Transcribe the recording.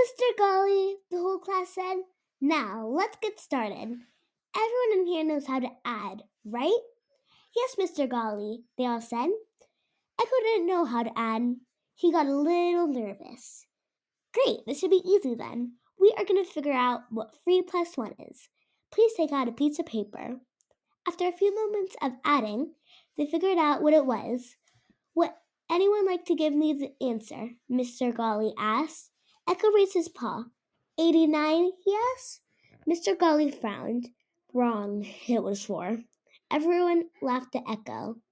Mr. Golly, the whole class said. Now, let's get started. Everyone in here knows how to add, right? Yes, Mr. Golly, they all said. Echo didn't know how to add. He got a little nervous. Great, this should be easy then. We are going to figure out what 3 plus 1 is. Please take out a piece of paper. After a few moments of adding, they figured out what it was. Would anyone like to give me the answer? Mr. Golly asked. Echo raised his paw. 89, he asked. Mr. Golly frowned. Wrong, it was 4. Everyone laughed at Echo.